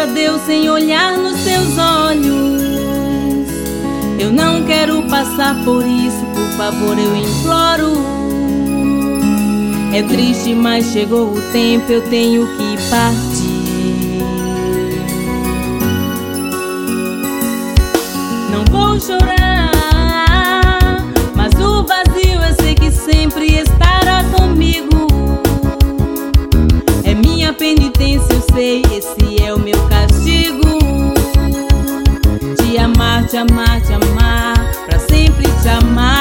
Deus sem olhar nos teus olhos. Eu não quero passar por isso, por favor, eu imploro. É triste, mas chegou o tempo, eu tenho que partir. Não vou chorar, mas o vazio eu sei que sempre estará comigo. É minha penitência, eu sei, esse é o meu castigo. Te amar, te amar, te amar, pra sempre te amar.